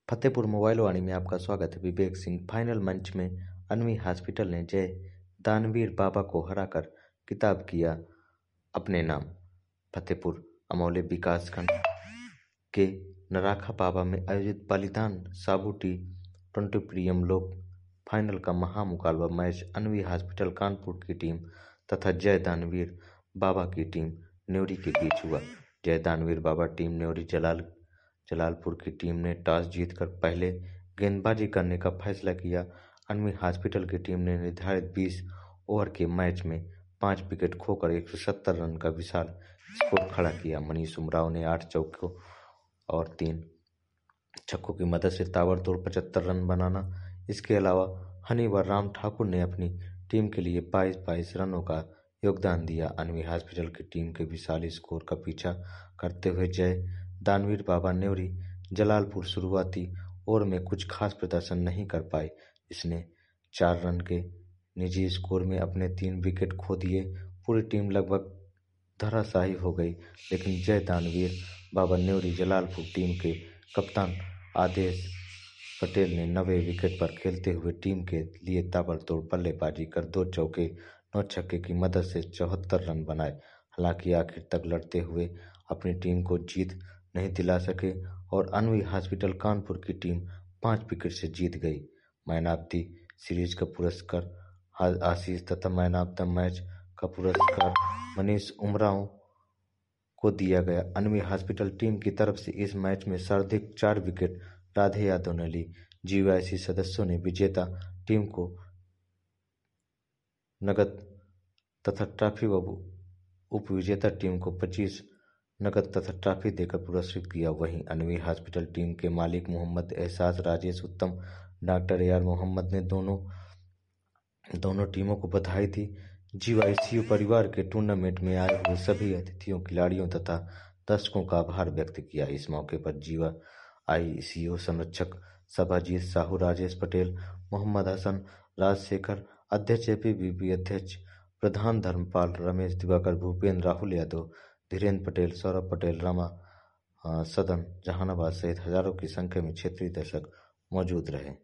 Fatehpur mobile वाणी में आपका स्वागत है। विवेक सिंह फाइनल मंच में अनवी हॉस्पिटल ने जय दानवीर बाबा को हराकर किताब किया अपने नाम। फतेहपुर अमौले विकासखंड के नराखा बाबा में आयोजित बलिदान साबू टी20 प्रीमियम लोक फाइनल का महामुकाबला मैच अनवी हॉस्पिटल कानपुर की टीम तथा जय दानवीर बाबा की टीम न्योरी के बीच हुआ। जय दानवीर बाबा टीम न्योरी जलालपुर की टीम ने टॉस जीतकर पहले गेंदबाजी करने का फैसला किया। अनवी हॉस्पिटल की टीम ने निर्धारित 20 ओवर के मैच में 5 विकेट खोकर 170 रन का विशाल स्कोर खड़ा किया। मनीष उमराव ने 8 चौकों और 3 छक्कों की मदद से ताबड़तोड़ 75 रन बनाना। इसके अलावा हनी व राम ठाकुर ने अपनी टीम के लिए 22 रनों का योगदान दिया। अनवी हॉस्पिटल की टीम के विशाल स्कोर का पीछा करते हुए जय दानवीर बाबा न्योरी जलालपुर शुरुआती ओवर में कुछ खास प्रदर्शन नहीं कर पाए। इसने 4 रन के निजी स्कोर में अपने 3 विकेट खो दिए। पूरी टीम लगभग धराशायी हो गई, लेकिन जय दानवीर बाबा न्योरी जलालपुर टीम के कप्तान आदेश पटेल ने 90 विकेट पर खेलते हुए टीम के लिए ताबड़तोड़ बल्लेबाजी कर 2 चौके 9 छक्के की मदद से 74 रन बनाए। हालांकि आखिर तक लड़ते हुए अपनी टीम को जीत नहीं दिला सके और अनवी हॉस्पिटल कानपुर की टीम 5 विकेट से जीत गई। मैन ऑफ द सीरीज का पुरस्कार आशीष तथा मैन ऑफ द मैच का पुरस्कार मनीष उमराव को दिया गया। अनवी हॉस्पिटल टीम की तरफ से इस मैच में सर्वाधिक 4 विकेट राधे यादव ने ली। जीवाईसी सदस्यों ने विजेता टीम को नगद तथा ट्रॉफी व उपविजेता टीम को 25 नगद तथा ट्रॉफी देकर पुरस्कृत किया। वहीं अनवी हॉस्पिटल टीम के मालिक मोहम्मद एहसास, राजेश उत्तम, डॉक्टर AR मोहम्मद ने दोनों टीमों को बधाई दी। जीवाईसीयू परिवार के टूर्नामेंट में आए हुए सभी अतिथियों, खिलाड़ियों तथा दर्शकों का आभार व्यक्त किया। इस मौके पर जीवाईसीयू संरक्षक सभाजीत साहू, राजेश पटेल, मोहम्मद हसन, राजशेखर, अध्यक्ष APBP अध्यक्ष प्रधान धर्मपाल, रमेश दिवाकर, भूपेंद्र, राहुल यादव, धीरेन्द्र पटेल, सौरभ पटेल, रमा सदन, जहानाबाद सहित हजारों की संख्या में क्षेत्रीय दर्शक मौजूद रहे।